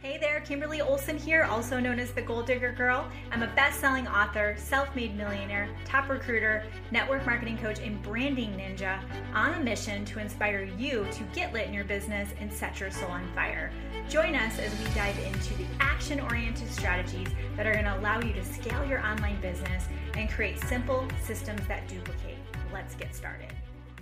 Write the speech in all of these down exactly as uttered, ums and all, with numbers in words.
Hey there, Kimberly Olson here, also known as the Goal Digger Girl. I'm a best-selling author, self-made millionaire, top recruiter, network marketing coach, and branding ninja on a mission to inspire you to get lit in your business and set your soul on fire. Join us as we dive into the action-oriented strategies that are going to allow you to scale your online business and create simple systems that duplicate. Let's get started.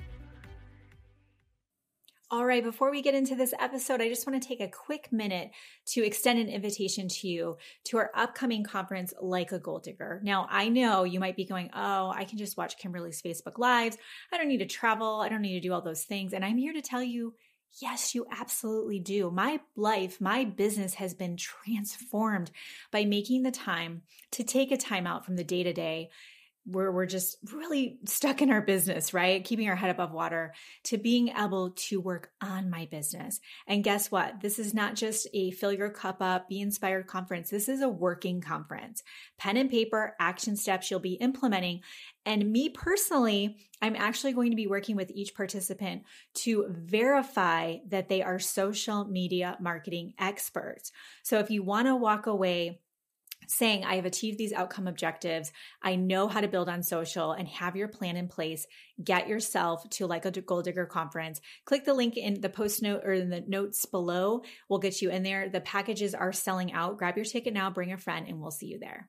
All right, before we get into this episode, I just want to take a quick minute to extend an invitation to you to our upcoming conference, Like a Goal Digger. Now, I know you might be going, oh, I can just watch Kimberly's Facebook Lives. I don't need to travel. I don't need to do all those things. And I'm here to tell you, yes, you absolutely do. My life, my business has been transformed by making the time to take a time out from the day-to-day where we're just really stuck in our business, right? Keeping our head above water, to being able to work on my business. And guess what? This is not just a fill your cup up, be inspired conference. This is a working conference. Pen and paper, action steps you'll be implementing. And me personally, I'm actually going to be working with each participant to verify that they are social media marketing experts. So if you want to walk away saying, I have achieved these outcome objectives, I know how to build on social, and have your plan in place, get yourself to Like a Goal Digger conference. Click the link in the post note or in the notes below. We'll get you in there. The packages are selling out. Grab your ticket now, bring a friend, and we'll see you there.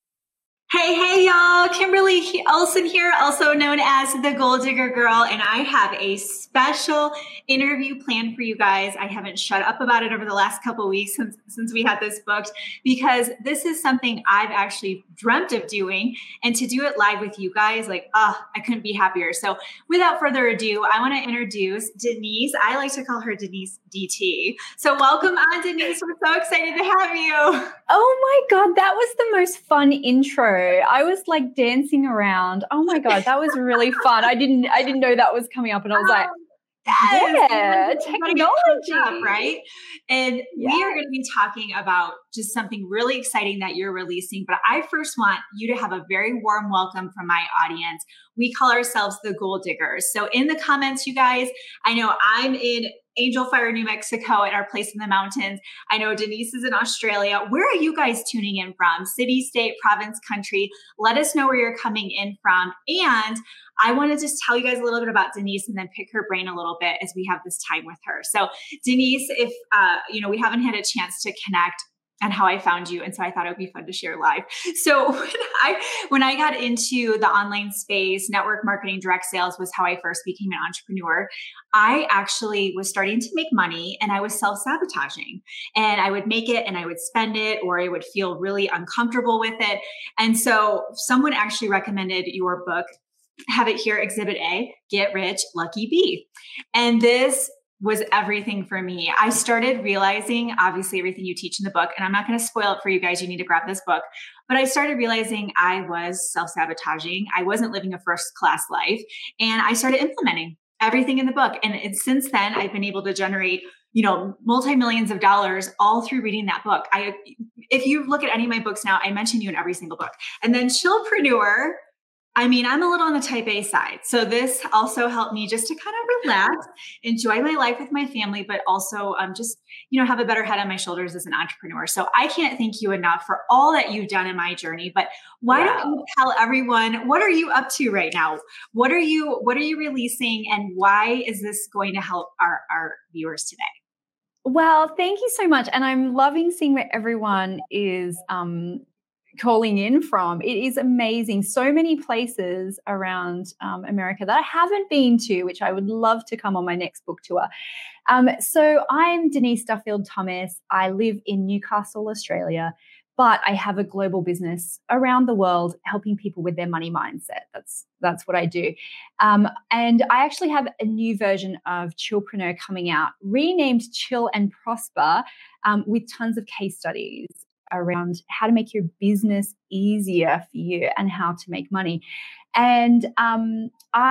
Hey, hey, y'all. Kimberly Olson here, also known as the Goal Digger Girl, and I have a special interview planned for you guys. I haven't shut up about it over the last couple of weeks since, since we had this booked, because this is something I've actually dreamt of doing, and to do it live with you guys, like, ah, oh, I couldn't be happier. So without further ado, I want to introduce Denise. I like to call her Denise D T. So welcome on, Denise. We're so excited to have you. Oh my God, that was the most fun intro. I was like dancing around. Oh my God, that was really fun. I didn't I didn't know that was coming up, and I was like, yes, yeah, technology, up, right? And yeah. We are going to be talking about just something really exciting that you're releasing. But I first want you to have a very warm welcome from my audience. We call ourselves the Goal Diggers. So in the comments, you guys, I know I'm in Angel Fire, New Mexico, at our place in the mountains. I know Denise is in Australia. Where are you guys tuning in from? City, state, province, country? Let us know where you're coming in from. And I want to just tell you guys a little bit about Denise and then pick her brain a little bit as we have this time with her. So Denise, if, uh, you know, we haven't had a chance to connect and how I found you. And so I thought it would be fun to share live. So when I, when I got into the online space, network marketing, direct sales was how I first became an entrepreneur. I actually was starting to make money, and I was self-sabotaging, and I would make it and I would spend it, or I would feel really uncomfortable with it. And so someone actually recommended your book. Have it here, Exhibit A, Get Rich, Lucky Bee. And this was everything for me. I started realizing, obviously, everything you teach in the book, and I'm not going to spoil it for you guys. You need to grab this book. But I started realizing I was self-sabotaging. I wasn't living a first-class life. And I started implementing everything in the book. And it, since then, I've been able to generate, you know, multi-millions of dollars all through reading that book. I, if you look at any of my books now, I mention you in every single book. And then Chillpreneur, I mean, I'm a little on the type A side. So this also helped me just to kind of relax, enjoy my life with my family, but also um, just, you know, have a better head on my shoulders as an entrepreneur. So I can't thank you enough for all that you've done in my journey. But why wow. don't you tell everyone, what are you up to right now? What are you, what are you releasing, and why is this going to help our, our viewers today? Well, thank you so much. And I'm loving seeing where everyone is um, calling in from. It is amazing. So many places around um, America that I haven't been to, which I would love to come on my next book tour. Um, so I'm Denise Duffield Thomas. I live in Newcastle, Australia, but I have a global business around the world helping people with their money mindset. That's that's what I do. Um, and I actually have a new version of Chillpreneur coming out, renamed Chill and Prosper, um, with tons of case studies around how to make your business easier for you and how to make money. And um,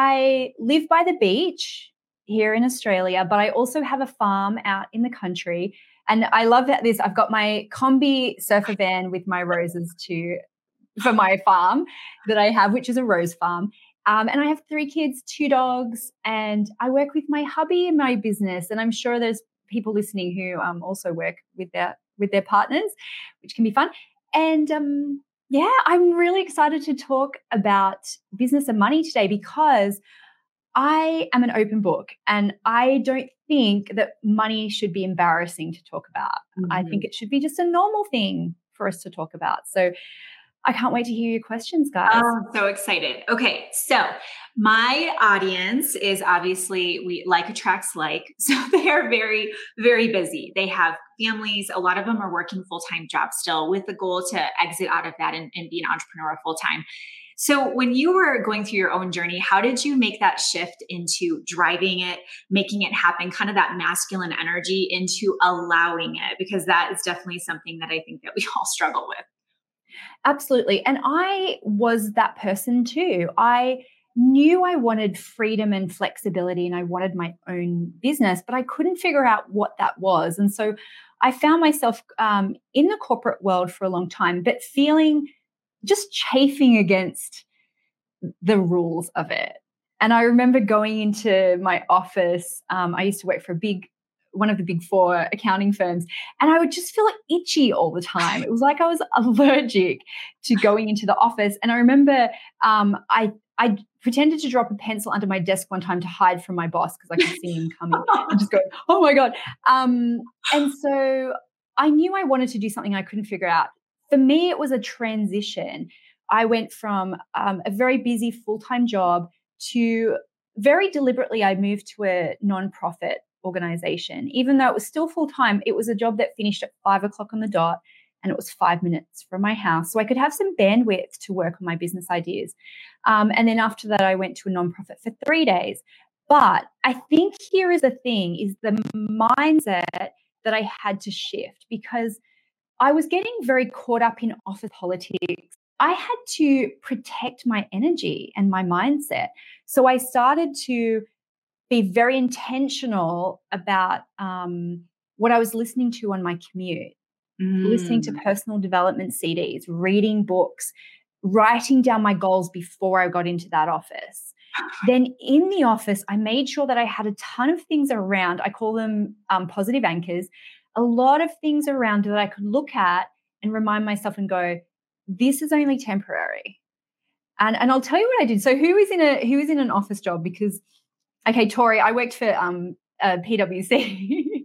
I live by the beach here in Australia, but I also have a farm out in the country. And I love this. I've got my combi surfer van with my roses to for my farm that I have, which is a rose farm. Um, and I have three kids, two dogs, and I work with my hubby in my business. And I'm sure there's people listening who um, also work with their with their partners, which can be fun. And um, yeah, I'm really excited to talk about business and money today because I am an open book and I don't think that money should be embarrassing to talk about. Mm-hmm. I think it should be just a normal thing for us to talk about. So I can't wait to hear your questions, guys. Oh, I'm so excited. Okay. So my audience is obviously, we like attracts like, so they are very, very busy. They have families. A lot of them are working full-time jobs still with the goal to exit out of that and, and be an entrepreneur full-time. So when you were going through your own journey, how did you make that shift into driving it, making it happen, kind of that masculine energy into allowing it? Because that is definitely something that I think that we all struggle with. Absolutely. And I was that person too. I knew I wanted freedom and flexibility and I wanted my own business, but I couldn't figure out what that was. And so I found myself um, in the corporate world for a long time, but feeling just chafing against the rules of it. And I remember going into my office. Um, I used to work for a big one of the big four accounting firms. And I would just feel itchy all the time. It was like I was allergic to going into the office. And I remember um, I I pretended to drop a pencil under my desk one time to hide from my boss because I could see him coming and just go, oh my God. Um, and so I knew I wanted to do something I couldn't figure out. For me, it was a transition. I went from um, a very busy full-time job to very deliberately, I moved to a nonprofit organization. Even though it was still full-time, it was a job that finished at five o'clock on the dot and it was five minutes from my house. So I could have some bandwidth to work on my business ideas. Um, and then after that, I went to a nonprofit for three days. But I think here is the thing, is the mindset that I had to shift because I was getting very caught up in office politics. I had to protect my energy and my mindset. So I started to be very intentional about um, what I was listening to on my commute, mm. listening to personal development C Ds, reading books, writing down my goals before I got into that office. Then in the office, I made sure that I had a ton of things around. I call them um, positive anchors, a lot of things around that I could look at and remind myself and go, this is only temporary. And, and I'll tell you what I did. So who is in a who is in an office job? Because okay, Tori, I worked for um, uh, P W C.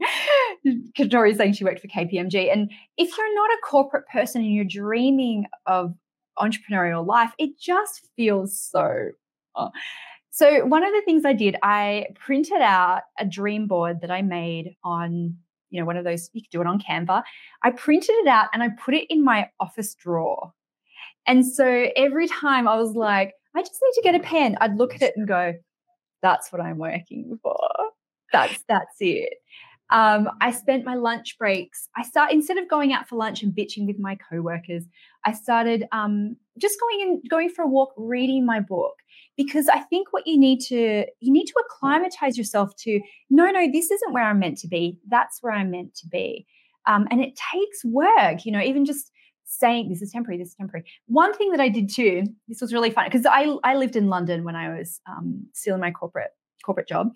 Tori's saying she worked for K P M G. And if you're not a corporate person and you're dreaming of entrepreneurial life, it just feels so. Oh. So one of the things I did, I printed out a dream board that I made on, you know, one of those, you could do it on Canva. I printed it out and I put it in my office drawer. And so every time I was like, I just need to get a pen, I'd look at it and go, that's what I'm working for. That's that's it. Um, I spent my lunch breaks. I start instead of going out for lunch and bitching with my coworkers, I started um, just going and going for a walk, reading my book. Because I think what you need to you need to acclimatize yourself to. No, no, this isn't where I'm meant to be. That's where I'm meant to be. Um, and it takes work. You know, even just saying this is temporary, this is temporary. One thing that I did too, this was really fun because I I lived in London when I was um, still in my corporate corporate job.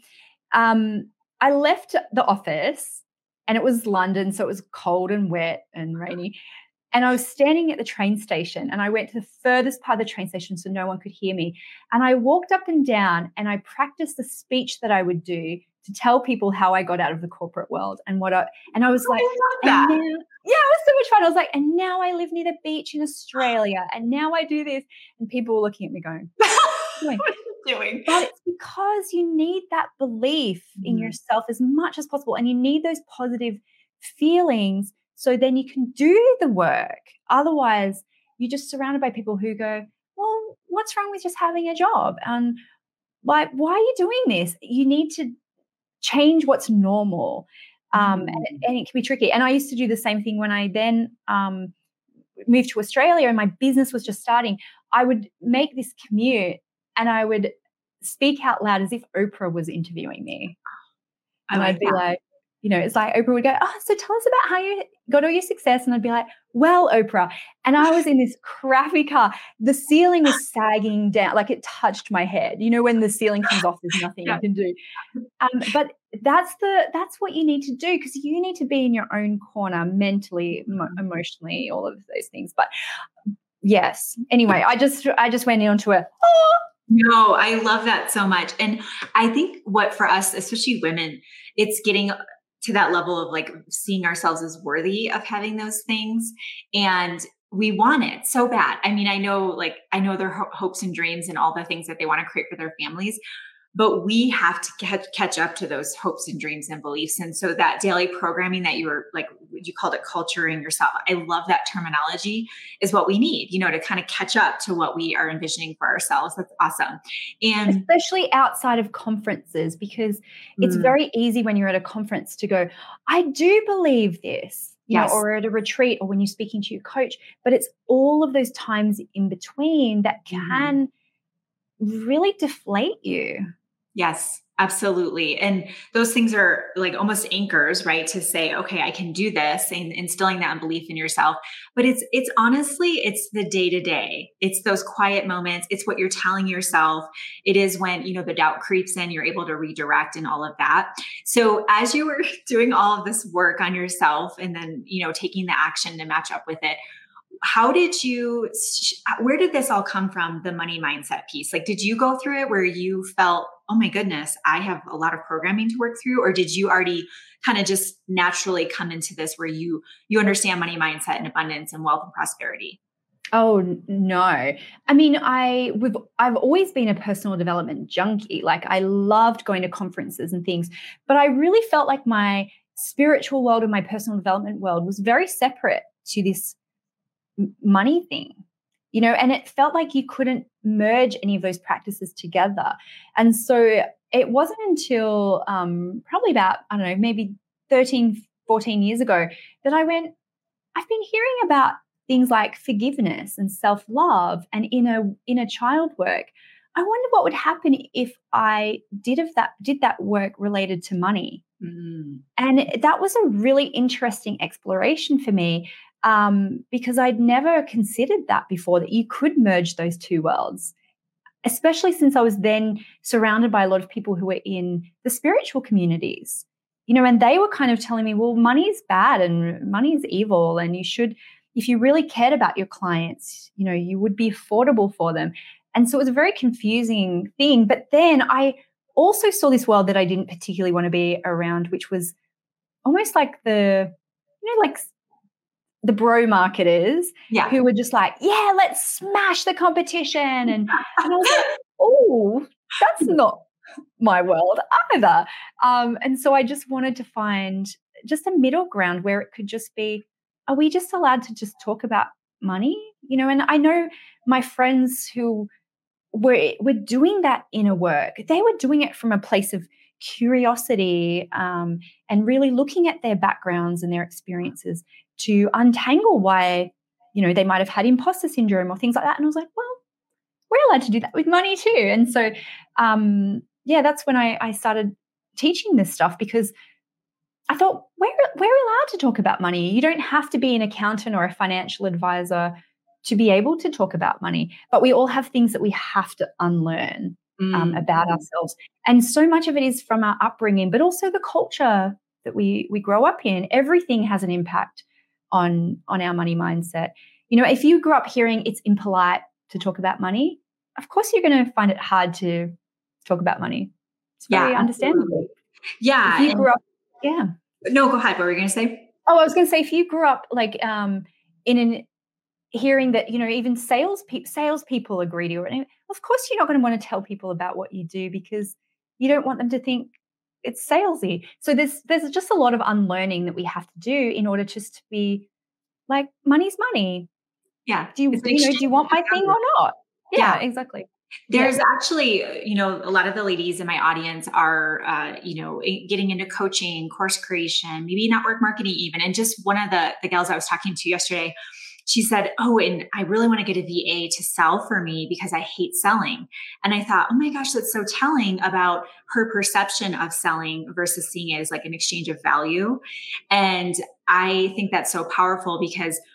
Um, I left the office and it was London, so it was cold and wet and rainy. And I was standing at the train station and I went to the furthest part of the train station so no one could hear me. And I walked up and down and I practiced the speech that I would do to tell people how I got out of the corporate world and what I, and I was like, I love that. Now, yeah, it was so much fun. I was like, and now I live near the beach in Australia and now I do this. And people were looking at me going, what are you doing? But it's because you need that belief mm. in yourself as much as possible. And you need those positive feelings so then you can do the work. Otherwise, you're just surrounded by people who go, well, what's wrong with just having a job? And like, why are you doing this? You need to change what's normal. Um, mm. and, and it can be tricky. And I used to do the same thing when I then um, moved to Australia and my business was just starting. I would make this commute and I would speak out loud as if Oprah was interviewing me. I and like I'd be that. like, you know, it's like Oprah would go, oh, so tell us about how you got all your success. And I'd be like, well, Oprah. And I was in this crappy car. The ceiling was sagging down, like it touched my head. You know, when the ceiling comes off, there's nothing yeah. you can do. Um, but that's the that's what you need to do, because you need to be in your own corner mentally, mo- emotionally, all of those things. But yes, anyway, I just I just went into a oh. No, I love that so much. And I think what for us, especially women, it's getting to that level of like seeing ourselves as worthy of having those things. And we want it so bad. I mean, I know, like, I know their ho- hopes and dreams and all the things that they want to create for their families, but we have to catch, catch up to those hopes and dreams and beliefs. And so that daily programming that you were like, you called it culturing yourself. I love that terminology, is what we need, you know, to kind of catch up to what we are envisioning for ourselves. That's awesome. And especially outside of conferences, because it's mm, very easy when you're at a conference to go, I do believe this, you yes. know, or at a retreat, or when you're speaking to your coach, but it's all of those times in between that can mm. really deflate you. Yes, absolutely. And those things are like almost anchors, right? To say, okay, I can do this, and instilling that belief in yourself. But it's, it's honestly, it's the day to day. It's those quiet moments. It's what you're telling yourself. It is when, you know, the doubt creeps in, you're able to redirect and all of that. So as you were doing all of this work on yourself and then, you know, taking the action to match up with it, how did you, where did this all come from, the money mindset piece? Like, did you go through it where you felt, oh my goodness, I have a lot of programming to work through? Or did you already kind of just naturally come into this where you, you understand money mindset and abundance and wealth and prosperity? Oh, no. I mean, I, we've, I've always been a personal development junkie. Like, I loved going to conferences and things, but I really felt like my spiritual world and my personal development world was very separate to this money thing, you know, and it felt like you couldn't merge any of those practices together. And so it wasn't until um, probably about, I don't know, maybe thirteen, fourteen years ago that I went, I've been hearing about things like forgiveness and self-love and inner, inner child work. I wonder what would happen if I did of that, did that work related to money. Mm. And that was a really interesting exploration for me. Um, because I'd never considered that before, that you could merge those two worlds, especially since I was then surrounded by a lot of people who were in the spiritual communities, you know, and they were kind of telling me, well, money is bad and money is evil, and you should, if you really cared about your clients, you know, you would be affordable for them. And so it was a very confusing thing. But then I also saw this world that I didn't particularly want to be around, which was almost like the, you know, like the bro marketers, yeah. who were just like, yeah, let's smash the competition. And, and I was like, oh, that's not my world either. Um, and so I just wanted to find just a middle ground where it could just be, are we just allowed to just talk about money? You know, and I know my friends who were, were doing that inner work, they were doing it from a place of curiosity um, and really looking at their backgrounds and their experiences to untangle why, you know, they might have had imposter syndrome or things like that. And I was like, well, we're allowed to do that with money too. And so, um, yeah, that's when I, I started teaching this stuff, because I thought we're, we're allowed to talk about money. You don't have to be an accountant or a financial advisor to be able to talk about money, but we all have things that we have to unlearn mm. um, about ourselves. And so much of it is from our upbringing, but also the culture that we we grow up in. Everything has an impact on, on our money mindset. You know, if you grew up hearing it's impolite to talk about money, of course you're going to find it hard to talk about money. It's very yeah, understandable. Absolutely. Yeah. If you grew up, yeah. No, go ahead. What were you going to say? Oh, I was going to say, if you grew up like um, in an hearing that, you know, even sales pe- salespeople agree to it, of course you're not going to want to tell people about what you do, because you don't want them to think it's salesy. So there's there's just a lot of unlearning that we have to do in order just to be like, money's money. Yeah. Do you, you know, do you want my thing or not? Yeah, yeah. Exactly. There's yeah. actually, you know, a lot of the ladies in my audience are, uh, you know, getting into coaching, course creation, maybe network marketing even. And just one of the, the gals I was talking to yesterday, she said, oh, and I really want to get a V A to sell for me because I hate selling. And I thought, oh my gosh, that's so telling about her perception of selling versus seeing it as like an exchange of value. And I think that's so powerful, because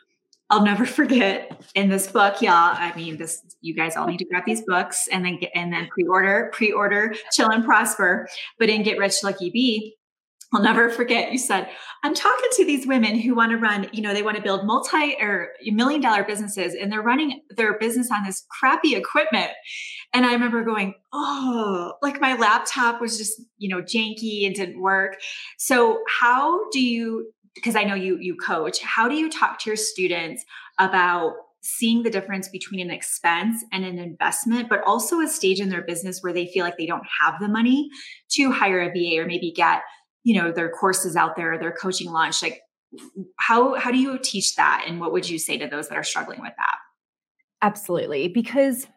I'll never forget in this book, y'all. I mean, this, you guys all need to grab these books and then get, and then pre-order, pre-order, Chill and Prosper. But in Get Rich Lucky Be, I'll never forget, you said, I'm talking to these women who want to run, you know, they want to build multi or million dollar businesses, and they're running their business on this crappy equipment. And I remember going, oh, like my laptop was just, you know, janky and didn't work. So how do you, because I know you, you coach, how do you talk to your students about seeing the difference between an expense and an investment, but also a stage in their business where they feel like they don't have the money to hire a V A or maybe get, you know, their courses out there, their coaching launch? Like how, how do you teach that? And what would you say to those that are struggling with that? Absolutely. Because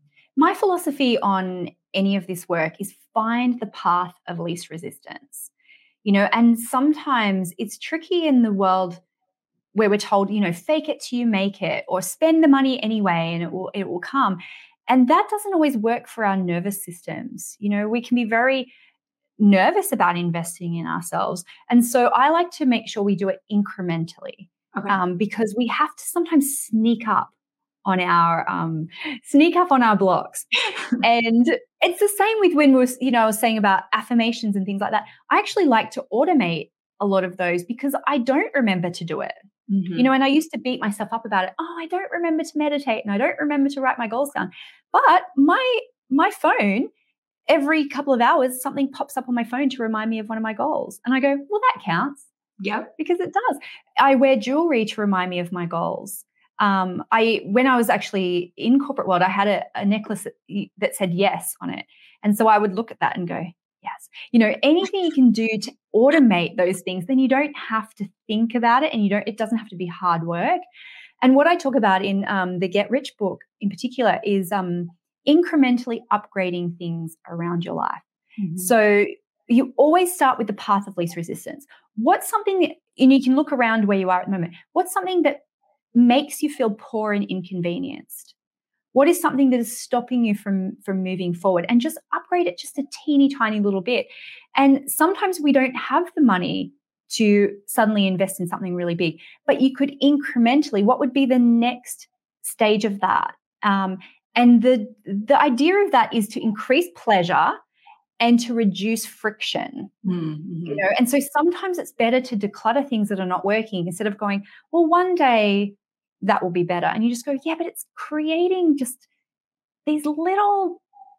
my philosophy on any of this work is find the path of least resistance, you know, and sometimes it's tricky in the world where we're told, you know, fake it till you make it, or spend the money anyway and it will, it will come. And that doesn't always work for our nervous systems. You know, we can be very nervous about investing in ourselves. And so I like to make sure we do it incrementally, okay. um, because we have to sometimes sneak up on our um, sneak up on our blocks. And it's the same with when we're, you know, I was saying about affirmations and things like that. I actually like to automate a lot of those because I don't remember to do it. Mm-hmm. You know, and I used to beat myself up about it. Oh, I don't remember to meditate and I don't remember to write my goals down. But my my phone, every couple of hours, something pops up on my phone to remind me of one of my goals. And I go, well, that counts. Yep. Because it does. I wear jewelry to remind me of my goals. Um, I, when I was actually in corporate world, I had a, a necklace that, that said yes on it. And so I would look at that and go, yes, you know, anything you can do to automate those things, then you don't have to think about it and you don't, it doesn't have to be hard work. And what I talk about in um, the Get Rich book in particular is um, incrementally upgrading things around your life. Mm-hmm. So you always start with the path of least resistance. What's something that, and you can look around where you are at the moment, what's something that makes you feel poor and inconvenienced? What is something that is stopping you from, from moving forward? And just upgrade it just a teeny tiny little bit. And sometimes we don't have the money to suddenly invest in something really big, but you could incrementally, what would be the next stage of that? Um, and the, the idea of that is to increase pleasure and to reduce friction. Mm-hmm. You know, and so sometimes it's better to declutter things that are not working instead of going, well, one day that will be better. And you just go, yeah, but it's creating just these little,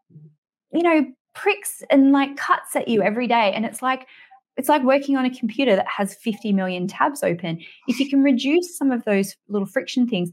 you know, pricks and like cuts at you every day. And it's like, it's like working on a computer that has fifty million tabs open. If you can reduce some of those little friction things,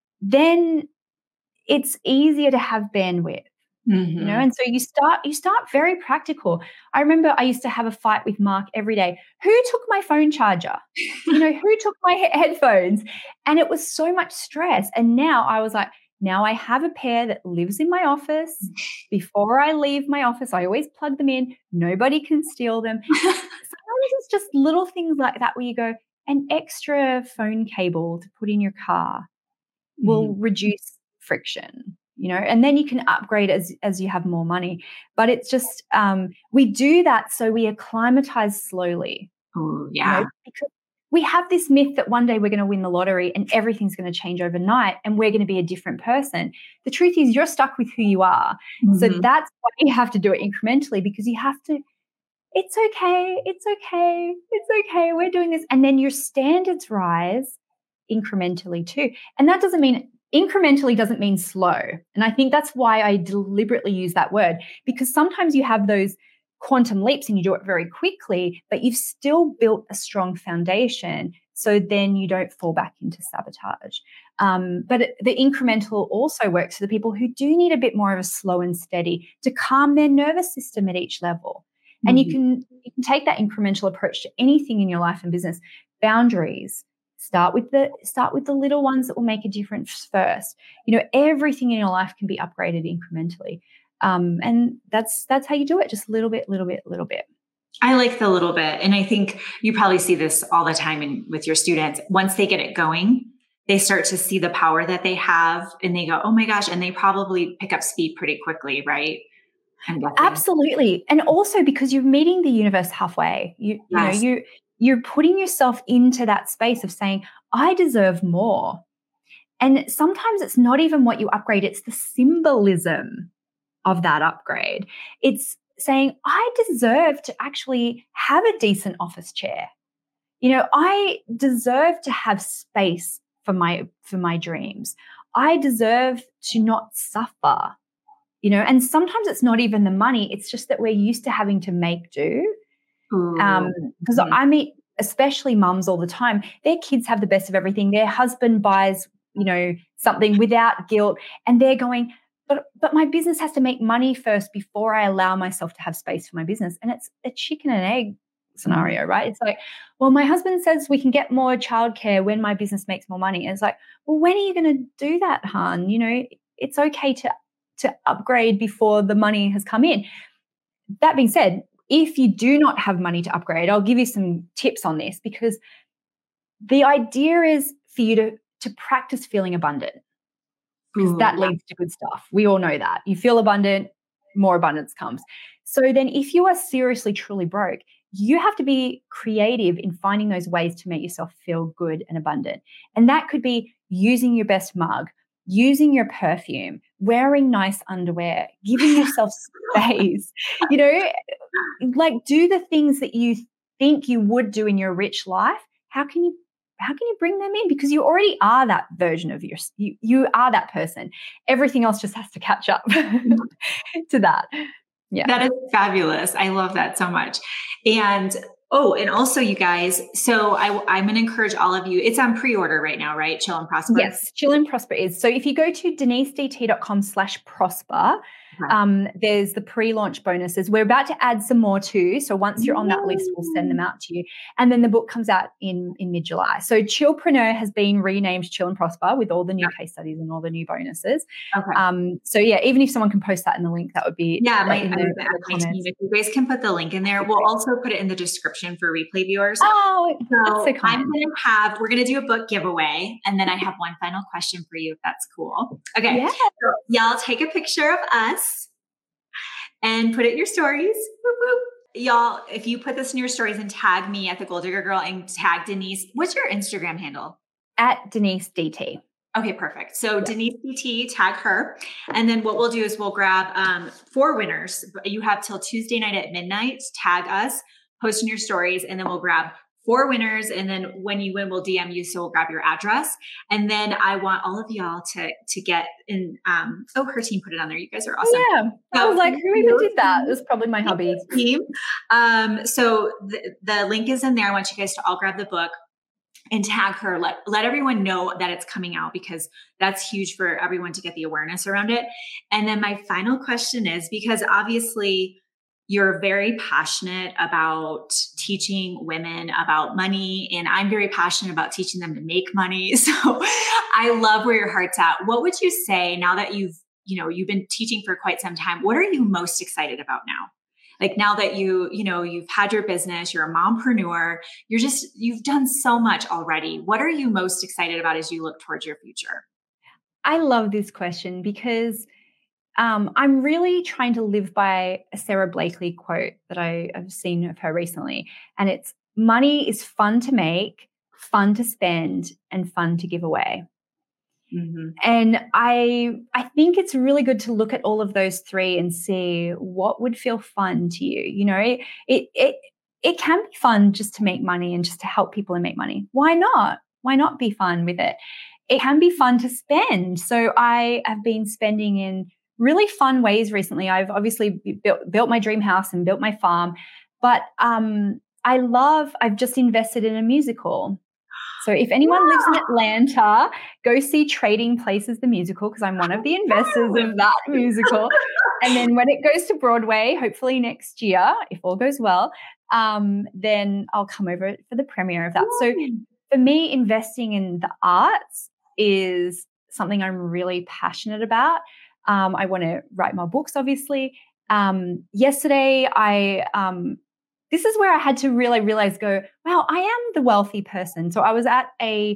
then it's easier to have bandwidth. Mm-hmm. You know, and so you start, you start very practical. I remember I used to have a fight with Mark every day. Who took my phone charger? You know, who took my he- headphones? And it was so much stress. And now I was like, now I have a pair that lives in my office. Before I leave my office, I always plug them in. Nobody can steal them. Sometimes it's just little things like that where you go, an extra phone cable to put in your car will mm-hmm. reduce friction. You know, and then you can upgrade as as you have more money. But it's just um, we do that so we acclimatize slowly. Oh, yeah. You know, because we have this myth that one day we're going to win the lottery and everything's going to change overnight and we're going to be a different person. The truth is you're stuck with who you are. Mm-hmm. So that's why you have to do it incrementally, because you have to, it's okay, it's okay, it's okay, we're doing this. And then your standards rise incrementally too. And that doesn't mean incrementally doesn't mean slow. And I think that's why I deliberately use that word, because sometimes you have those quantum leaps and you do it very quickly, but you've still built a strong foundation. So then you don't fall back into sabotage. Um, but it, the incremental also works for the people who do need a bit more of a slow and steady to calm their nervous system at each level. Mm-hmm. And you can, you can take that incremental approach to anything in your life and business. Boundaries. Start with the start with the little ones that will make a difference first. You know, everything in your life can be upgraded incrementally, um, and that's that's how you do it. Just little bit, little bit, little bit. I like the little bit, and I think you probably see this all the time in, with your students. Once they get it going, they start to see the power that they have, and they go, "Oh my gosh!" And they probably pick up speed pretty quickly, right? Absolutely, and also because you're meeting the universe halfway. You, yes. you know, you. You're putting yourself into that space of saying, I deserve more. And sometimes it's not even what you upgrade, it's the symbolism of that upgrade. It's saying, I deserve to actually have a decent office chair. You know, I deserve to have space for my for my dreams. I deserve to not suffer. You know, and sometimes it's not even the money, it's just that we're used to having to make do. Um, because mm-hmm. I meet especially mums all the time, their kids have the best of everything. Their husband buys, you know, something without guilt, and they're going, but but my business has to make money first before I allow myself to have space for my business. And it's a chicken and egg scenario, mm-hmm. right? It's like, well, my husband says we can get more childcare when my business makes more money. And it's like, well, when are you going to do that, hon? You know, it's okay to to upgrade before the money has come in. That being said, if you do not have money to upgrade, I'll give you some tips on this, because the idea is for you to, to practice feeling abundant, because that yeah. leads to good stuff. We all know that. You feel abundant, more abundance comes. So then if you are seriously, truly broke, you have to be creative in finding those ways to make yourself feel good and abundant. And that could be using your best mug, using your perfume, wearing nice underwear, giving yourself space, you know, like do the things that you think you would do in your rich life. How can you, how can you bring them in? Because you already are that version of your, you, you are that person. Everything else just has to catch up to that. Yeah. That is fabulous. I love that so much. And oh, and also you guys, so I, I'm going to encourage all of you. It's on pre-order right now, right? Chill and Prosper. Yes, Chill and Prosper is. So if you go to denisedt.com slash prosper, okay. um, there's the pre-launch bonuses. We're about to add some more too. So once you're on that list, we'll send them out to you. And then the book comes out in, in mid-July. So Chillpreneur has been renamed Chill and Prosper with all the new yeah. case studies and all the new bonuses. Okay. Um, so yeah, even if someone can post that in the link, that would be yeah. My, in the, my team, if you guys can put the link in there, we'll also put it in the description for replay viewers. Oh, so, so I'm going to have, we're going to do a book giveaway. And then I have one final question for you, if that's cool. Okay. Yeah. So y'all take a picture of us and put it in your stories. Whoop, whoop. Y'all, if you put this in your stories and tag me at the Goal Digger Girl and tag Denise, what's your Instagram handle? At Denise D T. Okay, perfect. So yeah. Denise D T, tag her. And then what we'll do is we'll grab um, four winners. You have till Tuesday night at midnight, tag us, post in your stories, and then we'll grab four winners. And then when you win, we'll D M you. So we'll grab your address. And then I want all of y'all to, to get in. Um, oh, her team put it on there. You guys are awesome. Yeah. So, I was like, who even did that? It was probably my hubby. Team. Um, so the, the link is in there. I want you guys to all grab the book and tag her. Let, let everyone know that it's coming out, because that's huge for everyone to get the awareness around it. And then my final question is, because obviously you're very passionate about teaching women about money, and I'm very passionate about teaching them to make money. So I love where your heart's at. What would you say now that you've, you know, you've been teaching for quite some time? What are you most excited about now? Like now that you, you know, you've had your business, you're a mompreneur, you're just, you've done so much already. What are you most excited about as you look towards your future? I love this question because Um, I'm really trying to live by a Sarah Blakely quote that I, I've seen of her recently. And it's, money is fun to make, fun to spend, and fun to give away. Mm-hmm. And I I think it's really good to look at all of those three and see what would feel fun to you. You know, it it it, it can be fun just to make money and just to help people and make money. Why not? Why not be fun with it? It can be fun to spend. So I have been spending in really fun ways recently. I've obviously built, built my dream house and built my farm, but um, I love, I've just invested in a musical. So if anyone lives in Atlanta, go see Trading Places, the musical, because I'm one of the investors of that musical. And then when it goes to Broadway, hopefully next year, if all goes well, um, then I'll come over for the premiere of that. So for me, investing in the arts is something I'm really passionate about. Um, I want to write more books, obviously. Um, yesterday, I um, this is where I had to really realize, go, wow, I am the wealthy person. So I was at a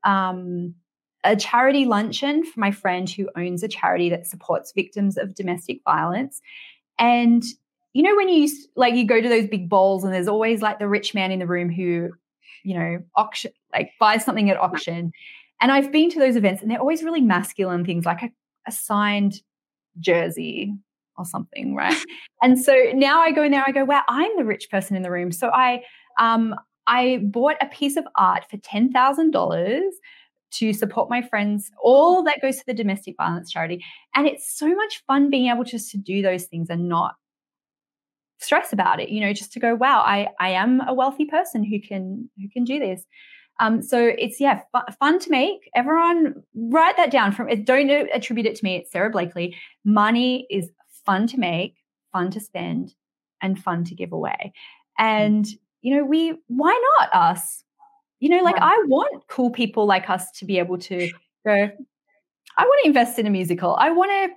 um, a charity luncheon for my friend who owns a charity that supports victims of domestic violence. And you know, when you used, like you go to those big balls, and there's always like the rich man in the room who, you know, auction like buys something at auction. And I've been to those events and they're always really masculine things like a, a signed jersey or something, right? And so now I go in there, I go, wow, I'm the rich person in the room. So I um, I bought a piece of art for ten thousand dollars to support my friends. All that goes to the domestic violence charity. And it's so much fun being able just to do those things and not stress about it, you know, just to go, wow, I, I am a wealthy person who can, who can do this. Um, so it's, yeah, fu- fun to make. Everyone write that down. From don't attribute it to me. It's Sara Blakely. Money is fun to make, fun to spend, and fun to give away. And, you know, we, why not us? You know, like yeah. I want cool people like us to be able to go, I want to invest in a musical. I want to,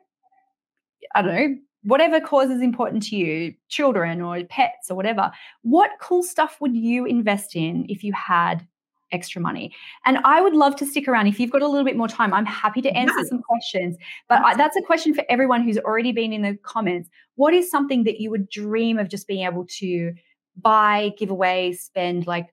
I don't know, whatever cause is important to you, children or pets or whatever. What cool stuff would you invest in if you had extra money? And I would love to stick around. If you've got a little bit more time, I'm happy to answer yes. some questions. But I, that's a question for everyone who's already been in the comments. What is something that you would dream of just being able to buy, give away, spend? Like,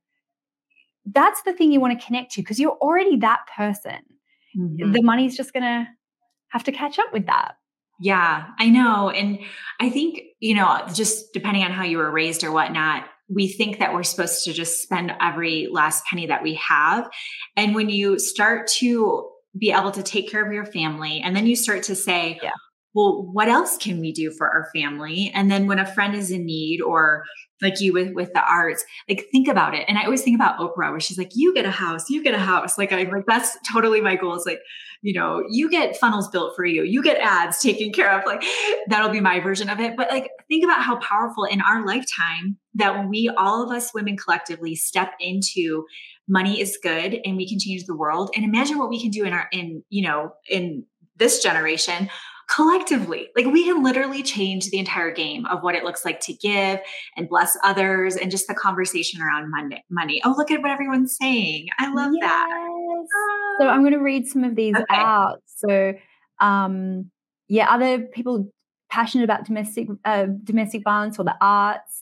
that's the thing you want to connect to because you're already that person. Mm-hmm. The money's just going to have to catch up with that. Yeah, I know. And I think, you know, just depending on how you were raised or whatnot, we think that we're supposed to just spend every last penny that we have. And when you start to be able to take care of your family, and then you start to say, yeah. well, what else can we do for our family? And then when a friend is in need, or like you with, with the arts, like think about it. And I always think about Oprah, where she's like, you get a house, you get a house. Like, I'm like, that's totally my goal. It's like, you know, you get funnels built for you, you get ads taken care of. Like, that'll be my version of it. But like, think about how powerful in our lifetime that when we, all of us women collectively, step into money is good and we can change the world. And imagine what we can do in our, in, you know, in this generation collectively. Like, we can literally change the entire game of what it looks like to give and bless others, and just the conversation around money. money. Oh, look at what everyone's saying. I love yes. that. So I'm going to read some of these okay. out. So, um, yeah, other people passionate about domestic uh, domestic violence or the arts,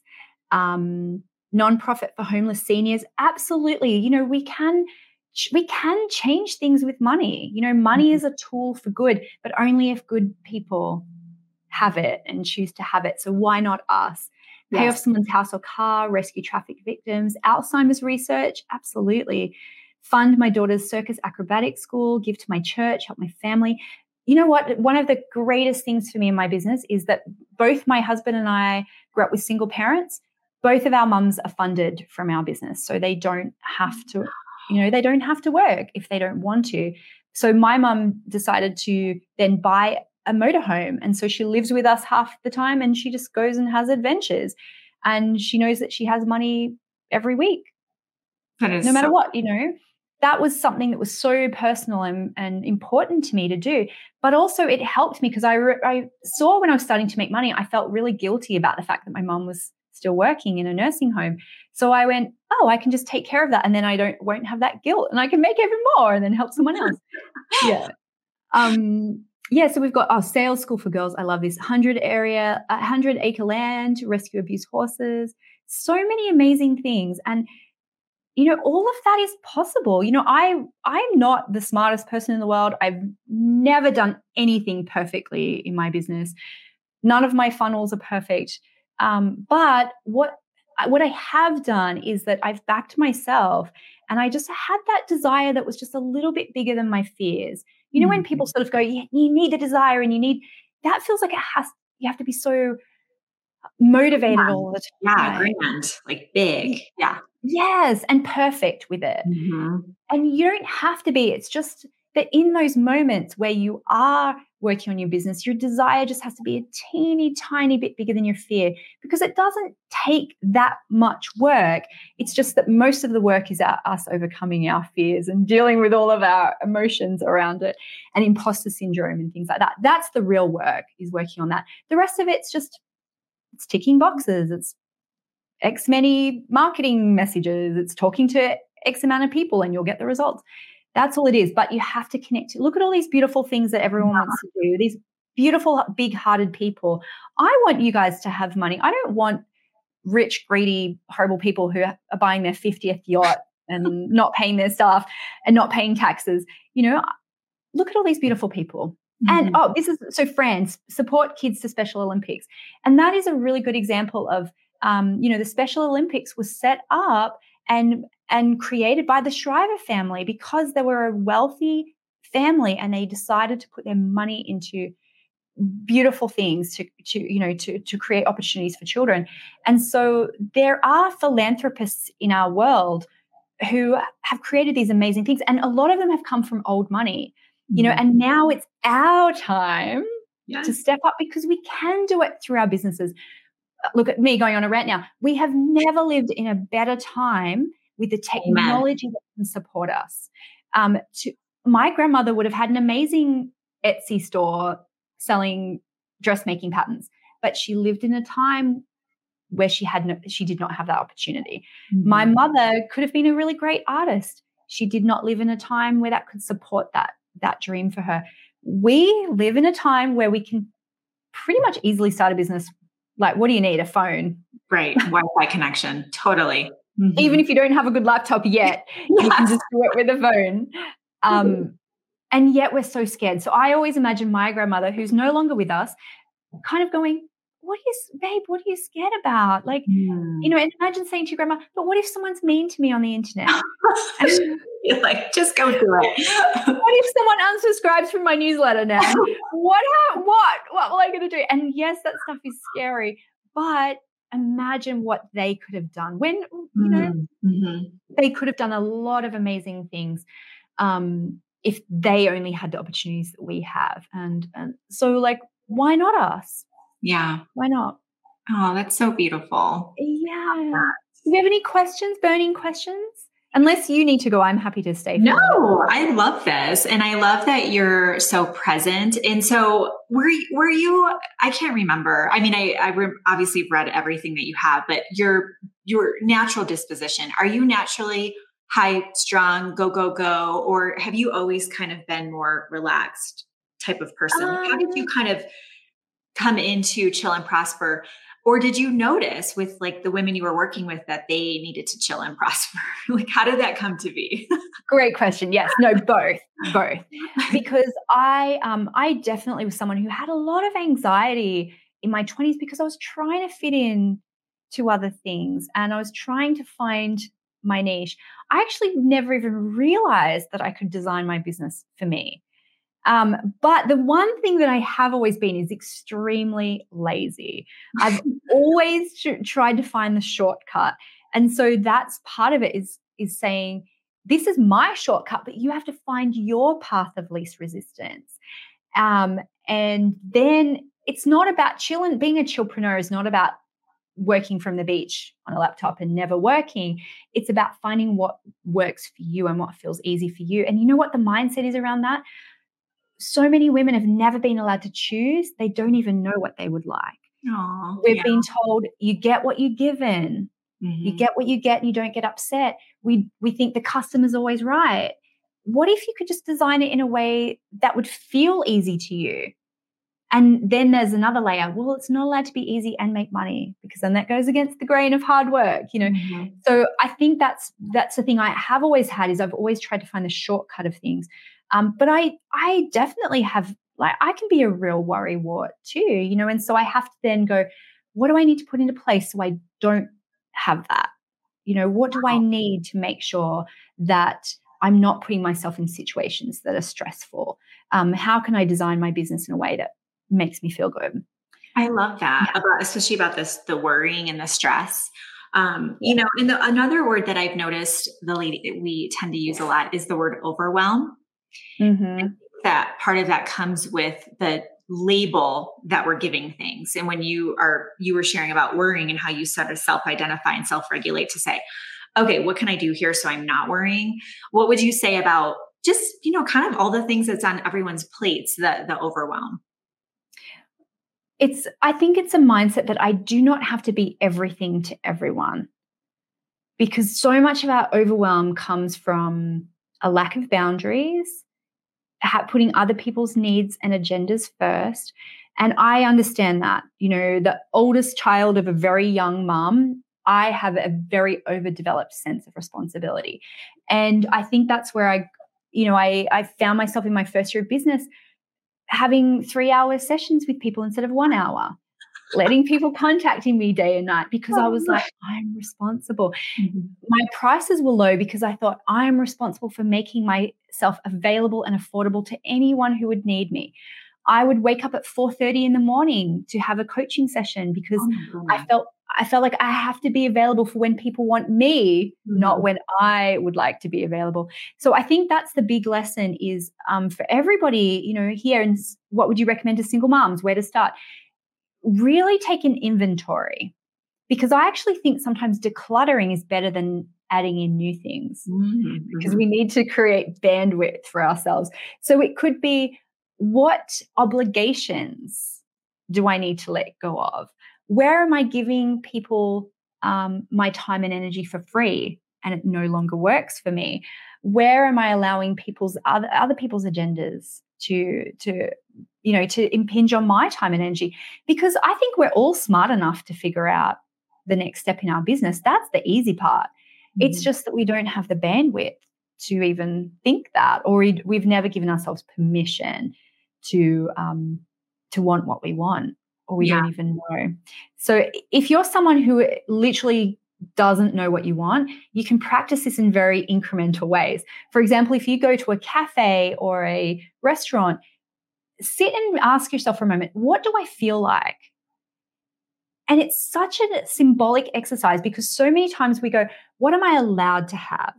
um, nonprofit for homeless seniors. Absolutely. You know, we can we can change things with money. You know, money is a tool for good, but only if good people have it and choose to have it. So why not us? Pay yes. off someone's house or car, rescue traffic victims, Alzheimer's research. Absolutely. Fund my daughter's circus acrobatic school, give to my church, help my family. You know what? One of the greatest things for me in my business is that both my husband and I grew up with single parents. Both of our mums are funded from our business. So they don't have to, you know, they don't have to work if they don't want to. So my mum decided to then buy a motorhome. And so she lives with us half the time and she just goes and has adventures. And she knows that she has money every week. That is no matter so- what, you know. That was something that was so personal and, and important to me to do. But also it helped me because I, re- I saw when I was starting to make money, I felt really guilty about the fact that my mum was still working in a nursing home. So I went, oh, I can just take care of that. And then I don't won't have that guilt and I can make even more and then help someone else. yeah. Um, yeah. So we've got our sales school for girls. I love this hundred area, a hundred acre land, rescue abused horses, so many amazing things. And you know, all of that is possible. You know, I, I'm not the smartest person in the world. I've never done anything perfectly in my business. None of my funnels are perfect. Um, but what, what I have done is that I've backed myself and I just had that desire that was just a little bit bigger than my fears. You know, mm-hmm. when people sort of go, yeah, you need the desire and you need, that feels like it has, you have to be so motivated yeah. all the time. Yeah, grand, like big. Yeah. Yes, and perfect with it. Mm-hmm. And you don't have to be. It's just that in those moments where you are working on your business, your desire just has to be a teeny tiny bit bigger than your fear, because it doesn't take that much work. It's just that most of the work is our, us overcoming our fears and dealing with all of our emotions around it and imposter syndrome and things like that. That's the real work, is working on that. The rest of it's just, it's ticking boxes. It's X many marketing messages. It's talking to X amount of people and you'll get the results. That's all it is. But you have to connect. Look at all these beautiful things that everyone yeah. wants to do. These beautiful, big-hearted people. I want you guys to have money. I don't want rich, greedy, horrible people who are buying their fiftieth yacht and not paying their staff and not paying taxes. You know, look at all these beautiful people. Mm-hmm. And, oh, this is, so France, support kids to Special Olympics. And that is a really good example of, um, you know, the Special Olympics was set up and and created by the Shriver family because they were a wealthy family and they decided to put their money into beautiful things to, to you know, to, to create opportunities for children. And so there are philanthropists in our world who have created these amazing things. And a lot of them have come from old money. You know, and now it's our time yes. to step up because we can do it through our businesses. Look at me going on a rant now. We have never lived in a better time with the technology Amen. That can support us. Um, to, my grandmother would have had an amazing Etsy store selling dressmaking patterns, but she lived in a time where she had no, she did not have that opportunity. Mm-hmm. My mother could have been a really great artist. She did not live in a time where that could support that. that dream for her. We live in a time where we can pretty much easily start a business. Like, what do you need? A phone. Right. Wi-Fi connection. Totally. Mm-hmm. Even if you don't have a good laptop yet, yes. you can just do it with a phone. Um, mm-hmm. And yet we're so scared. So I always imagine my grandmother, who's no longer with us, kind of going, what is, babe, what are you scared about? Like, mm. you know, and imagine saying to your grandma, but what if someone's mean to me on the internet? And you're like, just go do it. What if someone unsubscribes from my newsletter now? what, what, what will I going to do? And yes, that stuff is scary, but imagine what they could have done when, you know, mm-hmm. they could have done a lot of amazing things um, if they only had the opportunities that we have. And, and so like, why not us? Yeah. Why not? Oh, that's so beautiful. Yeah. Do you have any questions, burning questions? Unless you need to go, I'm happy to stay. No, I love this. And I love that you're so present. And so were, were you, I can't remember. I mean, I, I re- obviously read everything that you have, but your, your natural disposition, are you naturally high, strong, go, go, go? Or have you always kind of been more relaxed type of person? Um, How did you kind of come into Chill and Prosper? Or did you notice with like the women you were working with that they needed to chill and prosper? Like, how did that come to be? Great question. Yes, no, both, both. Because I, um, I definitely was someone who had a lot of anxiety in my twenties because I was trying to fit in to other things and I was trying to find my niche. I actually never even realized that I could design my business for me. Um, but the one thing that I have always been is extremely lazy. I've always tr- tried to find the shortcut. And so that's part of it is, is saying, this is my shortcut, but you have to find your path of least resistance. Um, and then it's not about chilling. Being a chillpreneur is not about working from the beach on a laptop and never working. It's about finding what works for you and what feels easy for you. And you know what the mindset is around that? So many women have never been allowed to choose. They don't even know what they would like. Aww, We've yeah. been told you get what you're given. Mm-hmm. You get what you get and you don't get upset. We we think the customer's always right. What if you could just design it in a way that would feel easy to you? And then there's another layer. Well, it's not allowed to be easy and make money because then that goes against the grain of hard work, you know. Mm-hmm. So I think that's that's the thing I have always had is I've always tried to find the shortcut of things. Um, but I I definitely have, like, I can be a real worrywart too, you know, and so I have to then go, what do I need to put into place so I don't have that? You know, what do I need to make sure that I'm not putting myself in situations that are stressful? Um, how can I design my business in a way that makes me feel good? I love that, yeah. about, especially about this, the worrying and the stress. Um, you know, and the, another word that I've noticed the lady we tend to use a lot is the word overwhelm. Mm-hmm. That part of that comes with the label that we're giving things. And when you are, you were sharing about worrying and how you sort of self-identify and self-regulate to say, okay, what can I do here so I'm not worrying? What would you say about just, you know, kind of all the things that's on everyone's plates, the, the overwhelm? It's, I think it's a mindset that I do not have to be everything to everyone, because so much of our overwhelm comes from a lack of boundaries, putting other people's needs and agendas first. And I understand that, you know, the oldest child of a very young mom, I have a very overdeveloped sense of responsibility. And I think that's where I, you know, I, I found myself in my first year of business having three hour sessions with people instead of one hour, letting people contacting me day and night because I was like, I'm responsible. Mm-hmm. My prices were low because I thought I'm responsible for making myself available and affordable to anyone who would need me. I would wake up at four thirty in the morning to have a coaching session because oh I felt I felt like I have to be available for when people want me, mm-hmm. not when I would like to be available. So I think that's the big lesson is um, for everybody, you know, here, and what would you recommend to single moms, where to start? Really take an inventory, because I actually think sometimes decluttering is better than adding in new things, mm-hmm. because we need to create bandwidth for ourselves. So it could be, what obligations do I need to let go of? Where am I giving people um, my time and energy for free and it no longer works for me? Where am I allowing people's other other people's agendas to to you know to impinge on my time and energy? Because I think we're all smart enough to figure out the next step in our business. That's the easy part. Mm-hmm. It's just that we don't have the bandwidth to even think that, or we've never given ourselves permission to um, to want what we want, or we yeah. don't even know. So if you're someone who literally doesn't know what you want, you can practice this in very incremental ways. For example, if you go to a cafe or a restaurant, sit and ask yourself for a moment, what do I feel like? And it's such a symbolic exercise, because so many times we go, what am I allowed to have?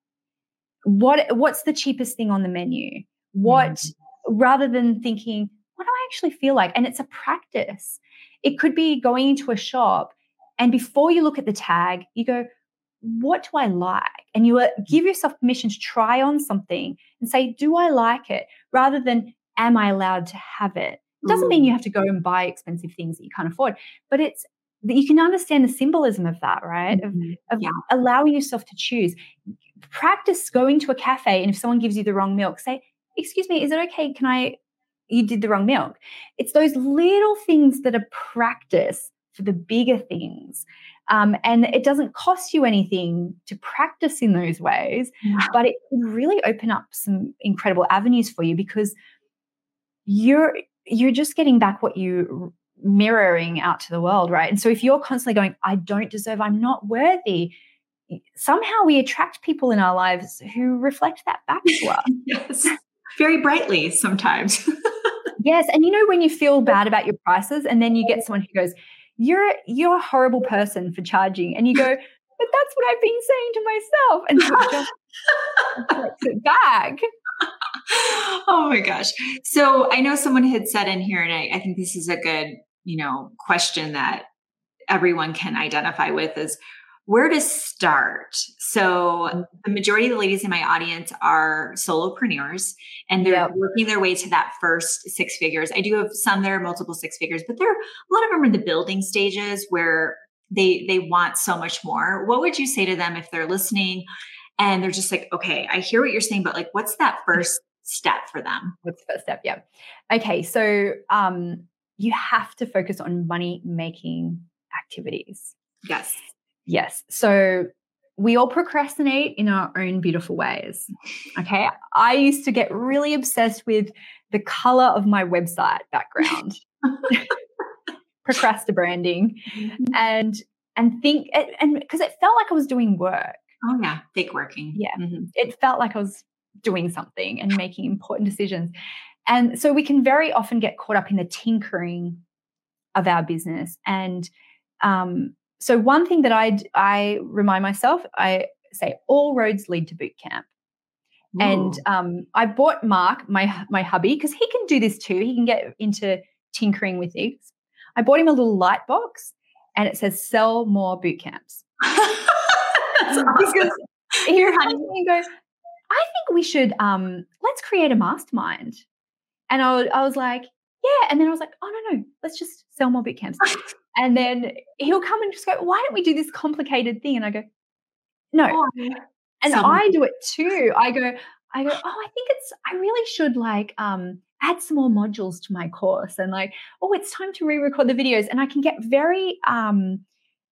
What What's the cheapest thing on the menu? What, mm-hmm. rather than thinking, what do I actually feel like? And it's a practice. It could be going into a shop, and before you look at the tag, you go, what do I like? And you give yourself permission to try on something and say, do I like it? Rather than, am I allowed to have it? It doesn't mean you have to go and buy expensive things that you can't afford, but it's that you can understand the symbolism of that, right? Mm-hmm. Of, of yeah. allowing yourself to choose. Practice going to a cafe, and if someone gives you the wrong milk, say, excuse me, is it okay? Can I, you did the wrong milk. It's those little things that are practice for the bigger things. Um, and it doesn't cost you anything to practice in those ways, yeah. but it can really open up some incredible avenues for you, because you're you're just getting back what you mirroring out to the world, right? And so if you're constantly going, I don't deserve, I'm not worthy, somehow we attract people in our lives who reflect that back to us. Yes, very brightly sometimes. Yes, and you know when you feel bad about your prices, and then you get someone who goes, you're you're a horrible person for charging, and you go, but that's what I've been saying to myself, and so it just reflects it back. Oh my gosh. So I know someone had said in here, and I, I think this is a good, you know, question that everyone can identify with, is where to start. So the majority of the ladies in my audience are solopreneurs, and they're yep. working their way to that first six figures. I do have some that are multiple six figures, but there are a lot of them are in the building stages where they, they want so much more. What would you say to them if they're listening and they're just like, okay, I hear what you're saying, but like, what's that first step for them? What's the first step? Yeah. Okay. So um, you have to focus on money making activities. Yes. Yes. So we all procrastinate in our own beautiful ways. Okay. I used to get really obsessed with the color of my website background, procrastinating, and, and think, and because it felt like I was doing work. Oh yeah. Fake working. Yeah. Mm-hmm. It felt like I was doing something and making important decisions. And so we can very often get caught up in the tinkering of our business. And, um, So one thing that I I remind myself, I say all roads lead to boot camp. Ooh. And um, I bought Mark, my my hubby, because he can do this too. He can get into tinkering with things. I bought him a little light box, and it says "Sell more boot camps." That's awesome. Because he and goes, I think we should um, let's create a mastermind. And I was, I was like, yeah. And then I was like, oh no no, let's just sell more boot camps. And then he'll come and just go, why don't we do this complicated thing? And I go, no. Oh, and some. I do it too. I go, I go, oh, I think it's, I really should like um, add some more modules to my course. And like, oh, it's time to re-record the videos. And I can get very, um,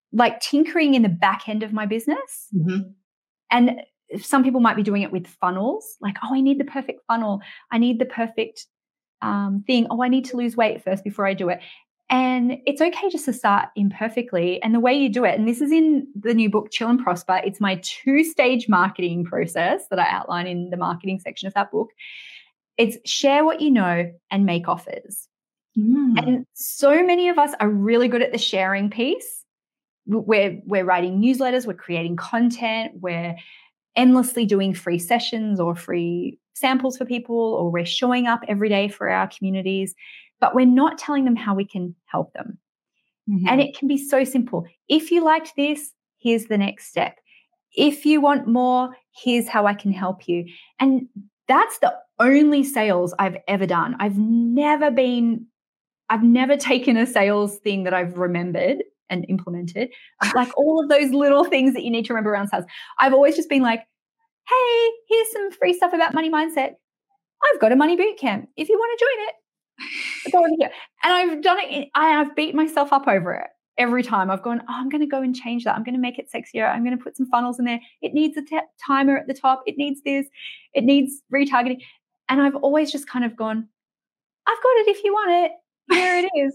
like tinkering in the back end of my business. Mm-hmm. And some people might be doing it with funnels, like, oh, I need the perfect funnel. I need the perfect um, thing. Oh, I need to lose weight first before I do it. And it's okay just to start imperfectly. And the way you do it, and this is in the new book, Chill and Prosper, it's my two-stage marketing process that I outline in the marketing section of that book. It's share what you know and make offers. Mm. And so many of us are really good at the sharing piece. We're, we're writing newsletters, we're creating content, we're endlessly doing free sessions or free samples for people, or we're showing up every day for our communities, but we're not telling them how we can help them. Mm-hmm. And it can be so simple. If you liked this, here's the next step. If you want more, here's how I can help you. And that's the only sales I've ever done. I've never been, I've never taken a sales thing that I've remembered and implemented. Like all of those little things that you need to remember around sales. I've always just been like, hey, here's some free stuff about money mindset. I've got a money boot camp. If you want to join it, go over here. And I've done it. I've beat myself up over it every time. I've gone, oh, I'm going to go and change that. I'm going to make it sexier. I'm going to put some funnels in there. It needs a t- timer at the top. It needs this. It needs retargeting. And I've always just kind of gone, I've got it if you want it. Here it is.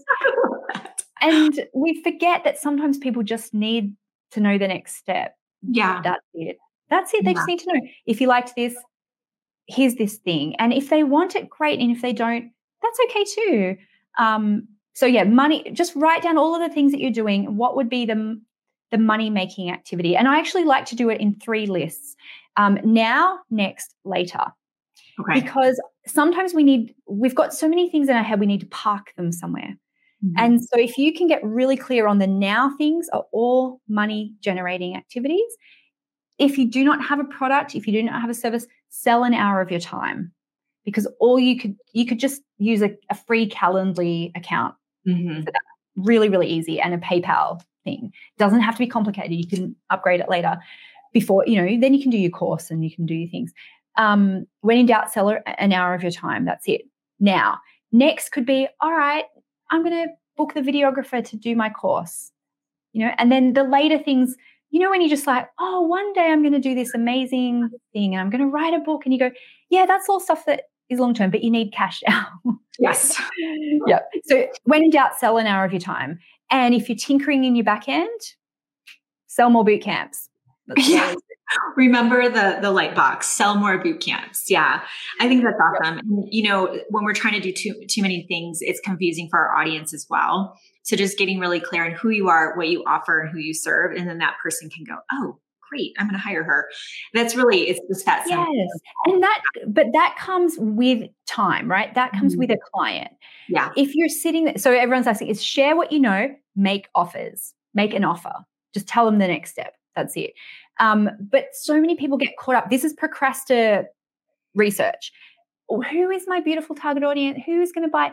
And we forget that sometimes people just need to know the next step. Yeah. That's it. That's it. They yeah. just need to know, if you liked this, here's this thing. And if they want it, great. And if they don't, that's okay too. Um, so yeah, money, just write down all of the things that you're doing. What would be the, the money-making activity? And I actually like to do it in three lists. Um, now, next, later. Okay. Because sometimes we need, we've got so many things in our head, we need to park them somewhere. Mm-hmm. And so if you can get really clear on the now things are all money generating activities. If you do not have a product, if you do not have a service, sell an hour of your time, because all you could, you could just use a, a free Calendly account mm-hmm. for that. Really, really easy. And a PayPal thing. Doesn't have to be complicated. You can upgrade it later before, you know, then you can do your course and you can do your things. Um, when in doubt, sell an hour of your time. That's it. Now, next could be, all right, I'm going to book the videographer to do my course, you know, and then the later things, you know, when you're just like, oh, one day I'm going to do this amazing thing and I'm going to write a book, and you go, yeah, that's all stuff that is long-term, but you need cash now. Yes. Yeah. So when in doubt, sell an hour of your time. And if you're tinkering in your back end, sell more boot camps. That's yeah. Remember the the light box, sell more boot camps. Yeah. I think that's awesome. And, you know, when we're trying to do too, too many things, it's confusing for our audience as well. So just getting really clear on who you are, what you offer, and who you serve. And then that person can go, oh, great, I'm going to hire her. That's really, it's just that simple. Yes. And that, but that comes with time, right? That comes mm-hmm. with a client. Yeah. If you're sitting there, so everyone's asking is share what you know, make offers, make an offer. Just tell them the next step. That's it. Um, but so many people get caught up. This is procrastinator research. Who is my beautiful target audience? Who's going to buy?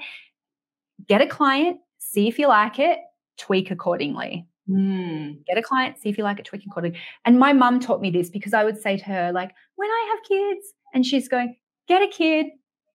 Get a client, see if you like it, tweak accordingly. Mm. Get a client, see if you like it, tweak accordingly. And my mum taught me this, because I would say to her, like, when I have kids, and she's going, get a kid,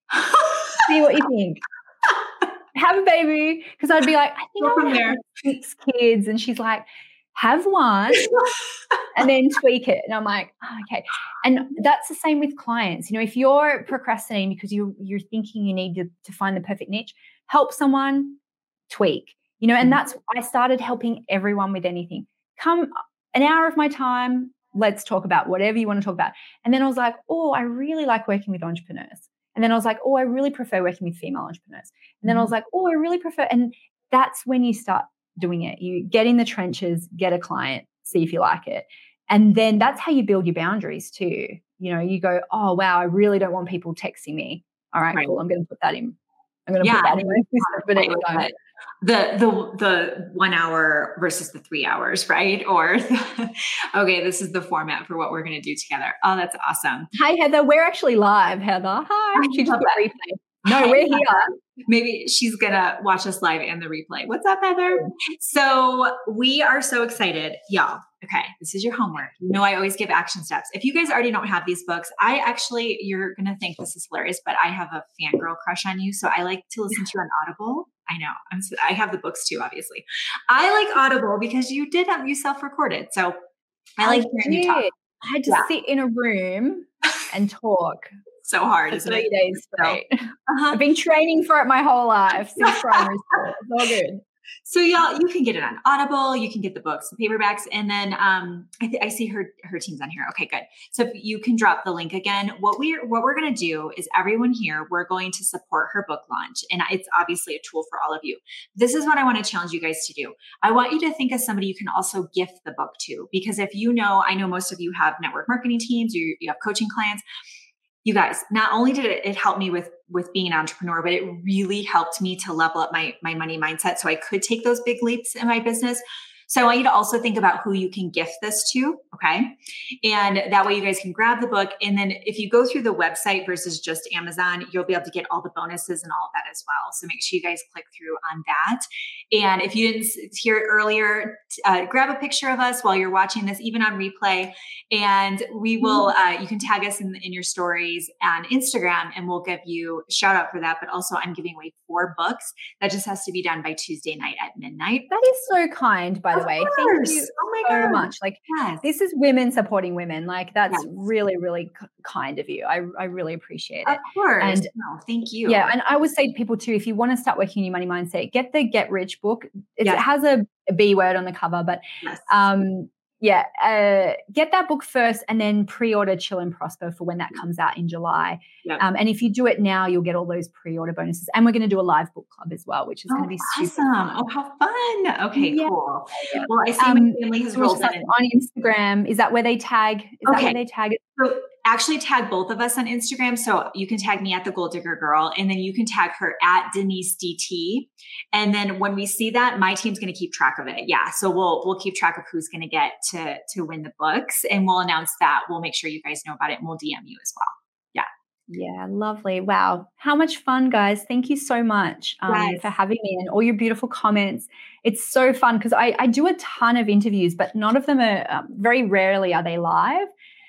see what you think. Have a baby. Because I'd be like, I think I want to have six kids. And she's like, have one and then tweak it. And I'm like, oh, okay. And that's the same with clients. You know, if you're procrastinating because you, you're thinking you need to, to find the perfect niche, help someone, tweak. You know, and that's, I started helping everyone with anything. Come an hour of my time, let's talk about whatever you want to talk about. And then I was like, oh, I really like working with entrepreneurs. And then I was like, oh, I really prefer working with female entrepreneurs. And then I was like, oh, I really prefer. And that's when you start doing it. You get in the trenches, get a client, see if you like it. And then that's how you build your boundaries too. You know, you go, oh, wow, I really don't want people texting me. All right, right. cool. I'm going to put that in. I'm going to yeah, put that in my system for next time. The, the, the one hour versus the three hours, right? Or, okay, this is the format for what we're going to do together. Oh, that's awesome. Hi, Heather. We're actually live, Heather. Hi. She just put replay. No, we're here. Maybe she's going to watch us live and the replay. What's up, Heather? So we are so excited. Y'all, okay, this is your homework. You know, I always give action steps. If you guys already don't have these books, I actually, you're going to think this is hilarious, but I have a fangirl crush on you. So I like to listen to you on Audible. I know. I'm, I have the books too, obviously. I like Audible because you did have, you self-recorded. So I like hearing you talk. I had to yeah. sit in a room and talk. So hard, for isn't three it? days straight. So, uh-huh. I've been training for it my whole life since primary school. It's all good. So y'all, you can get it on Audible. You can get the books, the paperbacks, and then um, I, th- I see her her team's on here. Okay, good. So if you can drop the link again. What we're what we're going to do is everyone here, we're going to support her book launch, and it's obviously a tool for all of you. This is what I want to challenge you guys to do. I want you to think of somebody you can also gift the book to, because if you know, I know most of you have network marketing teams, or you, you have coaching clients. You guys, not only did it, it help me with, with being an entrepreneur, but it really helped me to level up my, my money mindset so I could take those big leaps in my business. So I want you to also think about who you can gift this to, okay? And that way you guys can grab the book. And then if you go through the website versus just Amazon, you'll be able to get all the bonuses and all of that as well. So make sure you guys click through on that. And if you didn't hear it earlier, uh, grab a picture of us while you're watching this, even on replay. And we will, uh, you can tag us in, in your stories on Instagram, and we'll give you a shout out for that. But also I'm giving away four books. That just has to be done by Tuesday night at midnight. That is so kind, by the way. Thank you oh my so God. much. Like yes. This is women supporting women. Like that's yes. really, really k- kind of you. I, I really appreciate it. Of course. And no, thank you. Yeah. And I would say to people too, if you want to start working your money mindset, get the Get Rich book. It's, yes. It has a, a B word on the cover, but yes. um, yeah, uh, get that book first and then pre-order Chill and Prosper for when that comes out in July. Yep. Um, and if you do it now, you'll get all those pre-order bonuses. And we're going to do a live book club as well, which is oh, going to be awesome. super fun. Oh, how fun. Okay, yeah. cool. Yeah. Well, I see um, my family has rolled in. On Instagram. Is that where they tag? Is okay. that where they tag it? So actually tag both of us on Instagram. So you can tag me at the Goal Digger Girl, and then you can tag her at Denise D T. And then when we see that, my team's going to keep track of it. Yeah. So we'll, we'll keep track of who's going to get to, to win the books, and we'll announce that. We'll make sure you guys know about it, and we'll D M you as well. Yeah. Yeah. Lovely. Wow. How much fun, guys. Thank you so much um, yes. for having me and all your beautiful comments. It's so fun because I, I do a ton of interviews, but none of them are, um, very rarely are they live.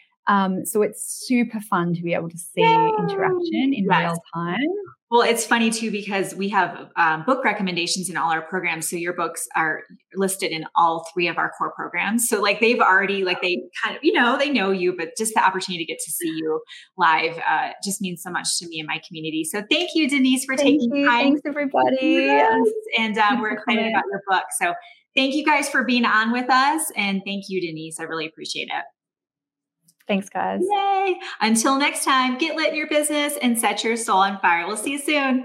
Um, so it's super fun to be able to see Yay. Interaction in yes. real time. Well, it's funny too, because we have um, book recommendations in all our programs. So your books are listed in all three of our core programs. So like they've already, like they kind of, you know, they know you, but just the opportunity to get to see you live uh, just means so much to me and my community. So thank you, Denise, for thank taking you. time. Thanks, everybody. Yes. And uh, we're excited about your book. So thank you guys for being on with us. And thank you, Denise. I really appreciate it. Thanks, guys. Yay. Until next time, get lit in your business and set your soul on fire. We'll see you soon.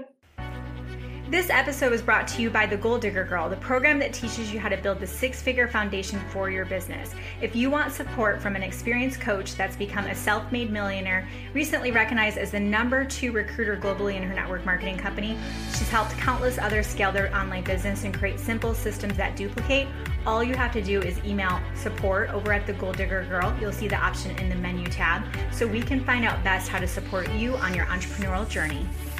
This episode was brought to you by The Goal Digger Girl, the program that teaches you how to build the six-figure foundation for your business. If you want support from an experienced coach that's become a self-made millionaire, recently recognized as the number two recruiter globally in her network marketing company, she's helped countless others scale their online business and create simple systems that duplicate. All you have to do is email support over at The Goal Digger Girl. You'll see the option in the menu tab so we can find out best how to support you on your entrepreneurial journey.